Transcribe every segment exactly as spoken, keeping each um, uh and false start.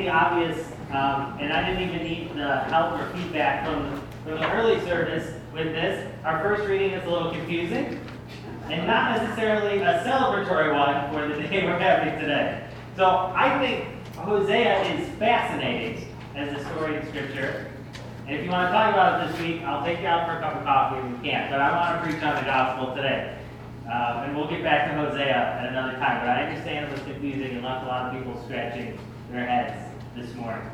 the obvious, um, and I didn't even need the help or feedback from, from the early service with this. Our first reading is a little confusing, and not necessarily a celebratory one for the day we're having today. So I think Hosea is fascinating as a story in Scripture. And if you want to talk about it this week, I'll take you out for a cup of coffee if we can. But I want to preach on the gospel today. Um, and we'll get back to Hosea at another time. But I understand it was confusing and left a lot of people scratching their heads this morning.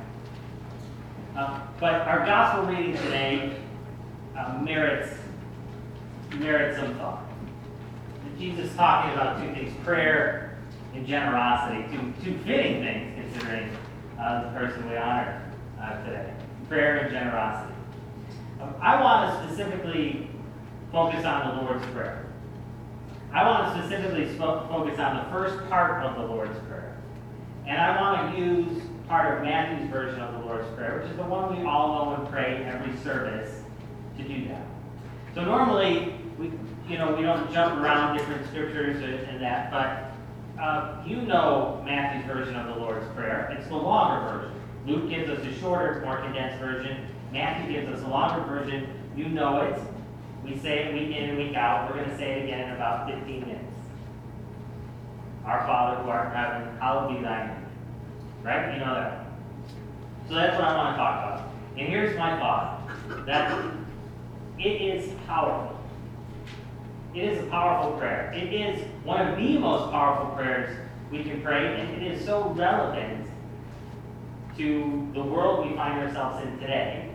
Uh, but our gospel reading today uh, merits, merits some thought. Jesus is talking about two things, prayer and generosity, two, two fitting things considering uh, the person we honor uh, today. Prayer and generosity. Um, I want to specifically focus on the Lord's Prayer. I want to specifically sp- focus on the first part of the Lord's Prayer. And I want to use part of Matthew's version of the Lord's Prayer, which is the one we all know and pray every service, to do that. So normally, we, you know, we don't jump around different scriptures and, and that, but uh, you know Matthew's version of the Lord's Prayer. It's the longer version. Luke gives us a shorter, more condensed version. Matthew gives us a longer version. You know it. We say it week in and week out. We're going to say it again in about fifteen minutes. Our Father who art in heaven, hallowed be thy name. Right? You know that. So that's what I want to talk about. And here's my thought. That it is powerful. It is a powerful prayer. It is one of the most powerful prayers we can pray, and it is so relevant to the world we find ourselves in today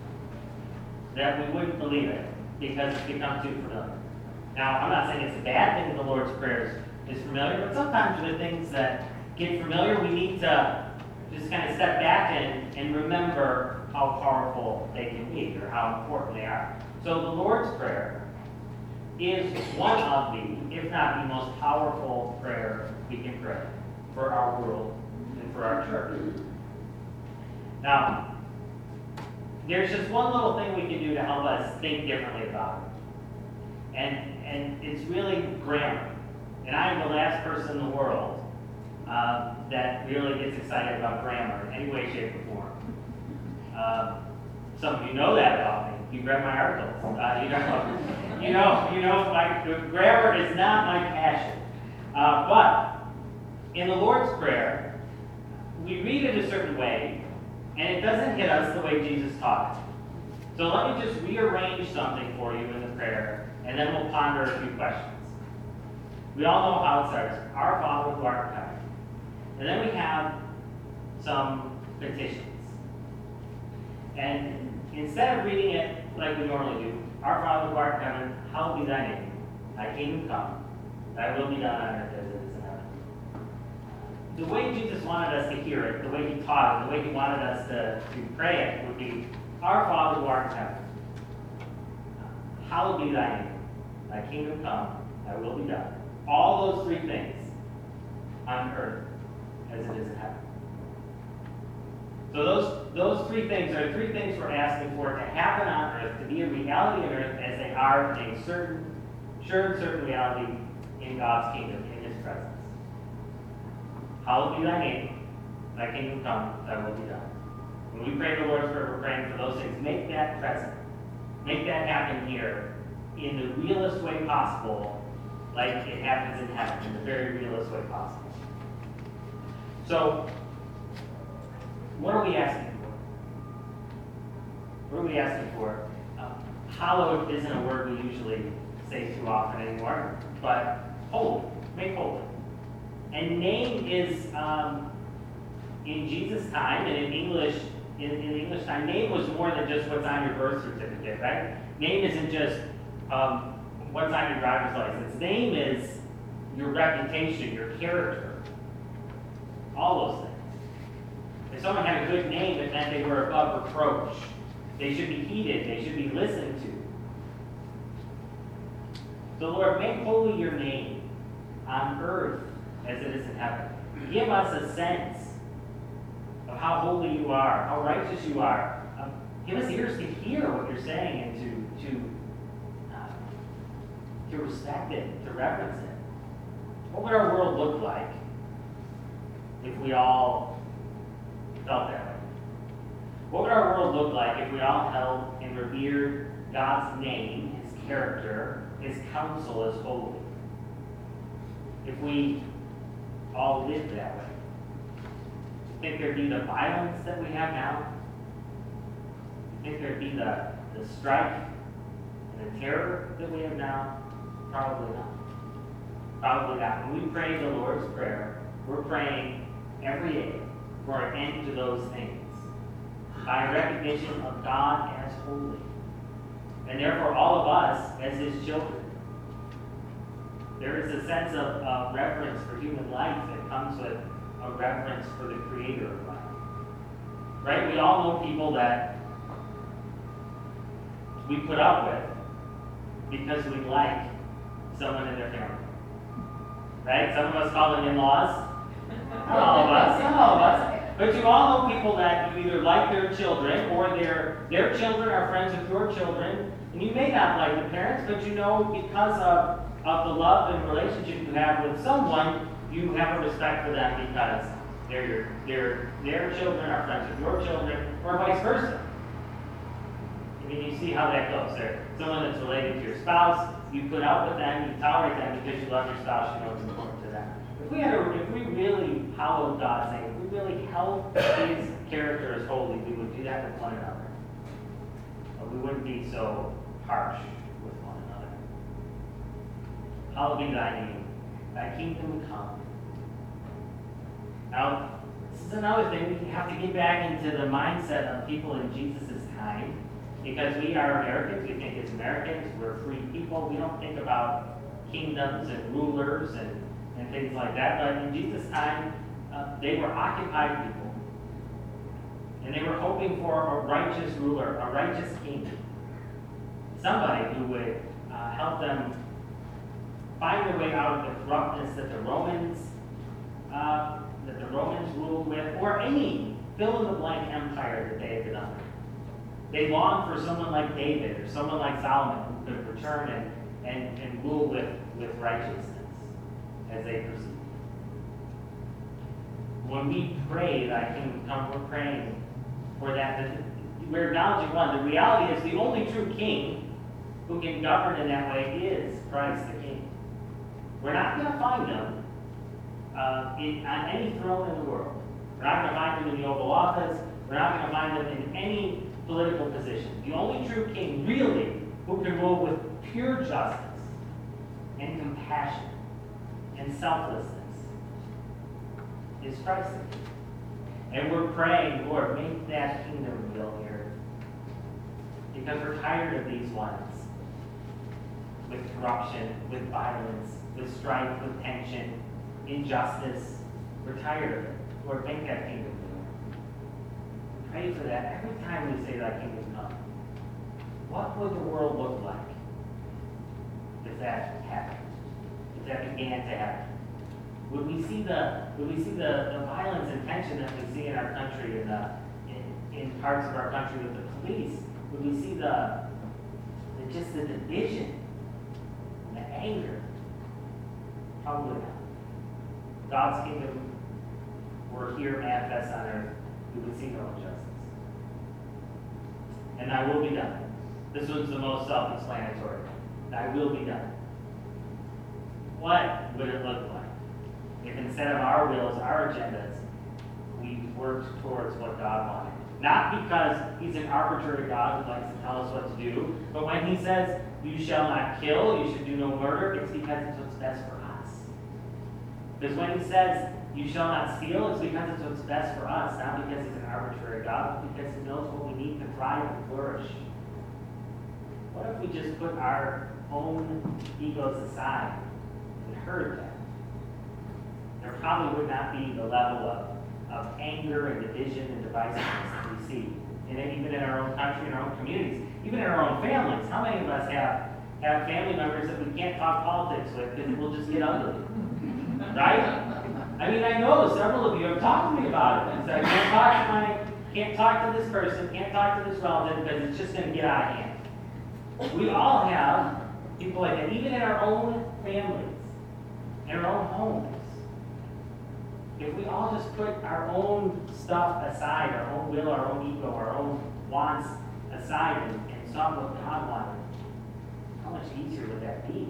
that we wouldn't believe it because it's become too familiar. Now, I'm not saying it's a bad thing that the Lord's Prayer is familiar, but sometimes with things that get familiar, we need to just kind of step back and, and remember how powerful they can be or how important they are. So the Lord's Prayer is one of the, if not the most powerful prayer we can pray for our world and for our church. Now, there's just one little thing we can do to help us think differently about it. And, and it's really grammar. And I am the last person in the world uh, that really gets excited about grammar in any way, shape, or form. Uh, some of you know that about me. You've read my articles. Uh, you know, you know, you know my, grammar is not my passion. Uh, but in the Lord's Prayer, we read it a certain way, and it doesn't hit us the way Jesus taught it. So let me just rearrange something for you in the prayer, and then we'll ponder a few questions. We all know how it starts. Our Father who art in heaven. And then we have some petitions. And instead of reading it like we normally do, Our Father who art in heaven, hallowed be thy name. Thy kingdom come. Thy will be done on earth as it is in heaven. The way Jesus wanted us to hear it, the way he taught it, the way he wanted us to, to pray it would be, Our Father who art in heaven, hallowed be thy name. Thy kingdom come. Thy will be done. All those three things on earth as it is in heaven. So those, those three things are three things we're asking for to happen on earth, to be a reality on earth as they are in a certain, sure and certain reality in God's kingdom, in his presence. Hallowed be thy name, thy kingdom come, thy will be done. When we pray the Lord's Prayer, we're praying for those things. Make that present. Make that happen here in the realest way possible, like it happens in heaven, in the very realest way possible. So, what are we asking for? What are we asking for? Uh, hallowed isn't a word we usually say too often anymore, but holy, make holy. And name is, um, in Jesus' time, and in English, in, in English time, name was more than just what's on your birth certificate, right? Name isn't just um, what's on your driver's license. Name is your reputation, your character, all those things. If someone had a good name, it meant they were above reproach. They should be heeded. They should be listened to. So, Lord, make holy your name on earth as it is in heaven. Give us a sense of how holy you are, how righteous you are. Um, give us ears to hear what you're saying and to, to, uh, to respect it, to reverence it. What would our world look like if we all world look like if we all held and revered God's name, His character, His counsel as holy? If we all lived that way? You think there'd be the violence that we have now? You think there'd be the, the strife and the terror that we have now? Probably not. Probably not. When we pray the Lord's Prayer, we're praying every day for an end to those things by recognition of God as holy. And therefore, all of us as His children. There is a sense of, of reverence for human life that comes with a reverence for the Creator of life. Right? We all know people that we put up with because we like someone in their family. Right? Some of us call them in-laws. Not all of us. Not all of us. But you all know people that you either like their children or their, their children are friends with your children. And you may not like the parents, but you know because of, of the love and relationship you have with someone, you have a respect for them because they're your, their, their children are friends with your children, or vice versa. I mean, you see how that goes. They're someone that's related to your spouse, you put up with them, you tolerate them because you love your spouse, you know it's important to them. If we had a, if we really hallowed God's name, if we really held His character as holy, we would do that with one another. But we wouldn't be so harsh with one another. Hallowed be thy name, thy kingdom come. Now, this is another thing, we have to get back into the mindset of people in Jesus' time. Because we are Americans, we think as Americans, we're free people. We don't think about kingdoms and rulers and, and things like that. But in Jesus' time, uh, they were occupied people. And they were hoping for a righteous ruler, a righteous king. Somebody who would uh, help them find their way out of the corruptness that the Romans uh, that the Romans ruled with, or any fill-in-the-blank empire that they had been under. They longed for someone like David or someone like Solomon who could return and, and, and rule with, with righteousness as they proceed. When we pray, thy kingdom come, we're praying for that. We're acknowledging one, the reality is the only true king who can govern in that way is Christ the King. We're not going to find him uh, in, on any throne in the world. We're not going to find him in the Oval Office. We're not going to find him in any political position. The only true king, really, who can rule with pure justice and compassion and selflessness is Christ the King. And we're praying, Lord, make that kingdom real here. Because we're tired of these ones with corruption, with violence, with strife, with tension, injustice. We're tired of it. Lord, make that kingdom real. Pray for that every time we say thy kingdom come. What would the world look like if that happened? If that began to happen? Would we see the would we see the, the violence and tension that we see in our country and uh, in, in parts of our country with the police? Would we see the, the just the division and the anger? Probably not. God's kingdom were here manifest on earth, we would see no injustice. And thy will be done. This was the most self-explanatory. Thy will be done. What would it look like if instead of our wills, our agendas, we worked towards what God wanted? Not because he's an arbitrary God who likes to tell us what to do, but when he says, you shall not kill, you should do no murder, it's because it's what's best for us. Because when he says, you shall not steal, it's because it's what's best for us, not because he's an arbitrary God, but because he knows what we need to thrive and flourish. What if we just put our own egos aside and heard that? There probably would not be the level of, of anger and division and divisiveness that we see, and even in our own country, in our own communities, even in our own families. How many of us have, have family members that we can't talk politics with because it will just get ugly? Right? I mean, I know several of you have talked to me about it. And said, I can't talk to my, can't talk to this person, can't talk to this relative because it's just going to get out of hand. We all have people like that, even in our own families, in our own homes. if we all just put our own stuff aside, our own will, our own ego, our own wants aside, and, and saw what God wanted, how much easier would that be?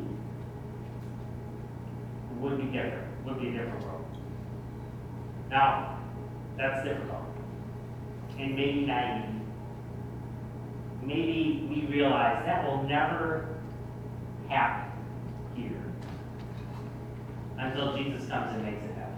It would be different. It would be a different world. Now, that's difficult. And maybe naive. Maybe we realize that will never happen here until Jesus comes and makes it happen.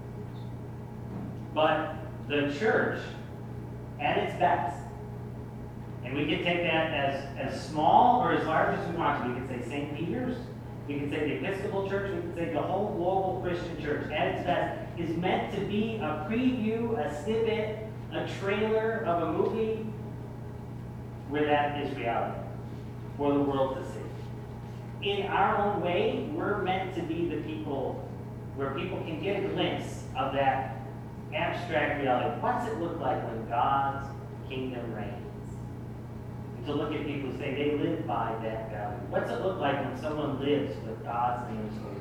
But the church, at its best, and we can take that as, as small or as large as we want to. We can say Saint Peter's, we can say the Episcopal Church, we can say the whole global Christian church, at its best, is meant to be a preview, a snippet, a trailer of a movie where that is reality for the world to see. In our own way, we're meant to be the people where people can get a glimpse of that abstract reality. What's it look like when God's kingdom reigns? And to look at people who say they live by that value. What's it look like when someone lives with God's name so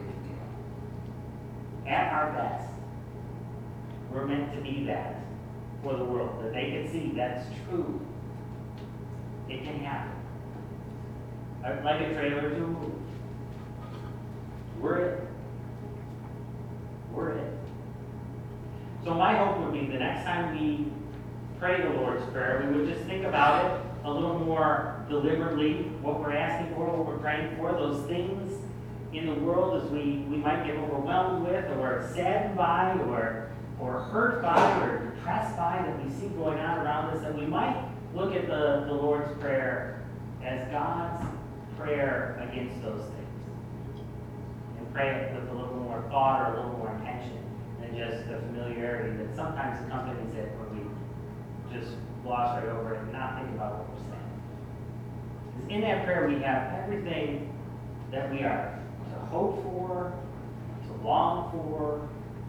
at our best, we're meant to be that for the world, that they can see that's true. It can happen. Like a trailer to a movie. We're it. We're it. So my hope would be the next time we pray the Lord's Prayer, we would just think about it a little more deliberately, what we're asking for, what we're praying for, those things in the world as we, we might get overwhelmed with, or saddened by, or, or hurt by, or depressed by that we see going on around us, that we might look at the, the Lord's Prayer as God's prayer against those things. And pray it with a little more thought or a little more intention than just the familiarity that sometimes accompanies it when we just gloss right over it and not think about what we're saying. Because in that prayer we have everything that we are to hope for, to long for,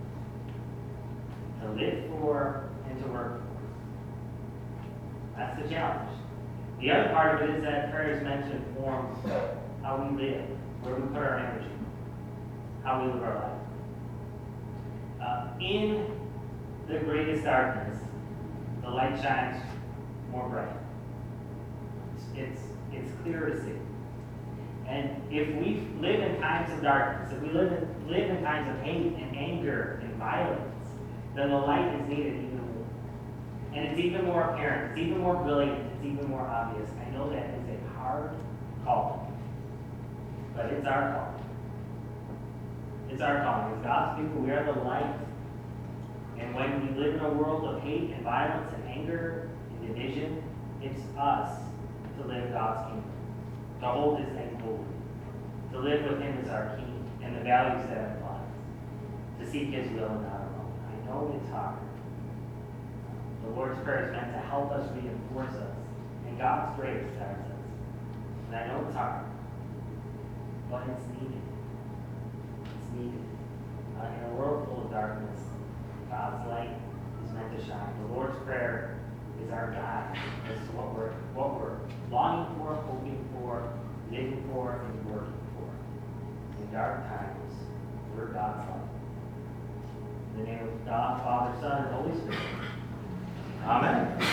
to live for, and to work for. That's the challenge. The other part of it is that prayer is meant to inform how we live, where we put our energy, how we live our life. Uh, in the greatest darkness, the light shines more bright. It's, it's clear to see. And if we live in times of darkness, if we live in, live in times of hate and anger and violence, then the light is needed even more. And it's even more apparent, it's even more brilliant, it's even more obvious. I know that is a hard call, but it's our call. It's our calling. As God's people, we are the light. And when we live in a world of hate and violence and anger and division, it's us to live God's kingdom, to hold His name holy, to live with Him as our King and the values that apply, to seek His will and not our own. I know it's hard. The Lord's Prayer is meant to help us reinforce us, and God's grace guides us. And I know it's hard, but it's needed. It's needed. Uh, in a world full of darkness, God's light is meant to shine. The Lord's Prayer is our guide as to what we're, what we're longing for, hoping for, living for, and working for. In dark times, we're God's light. In the name of God, Father, Son, and Holy Spirit. Amen.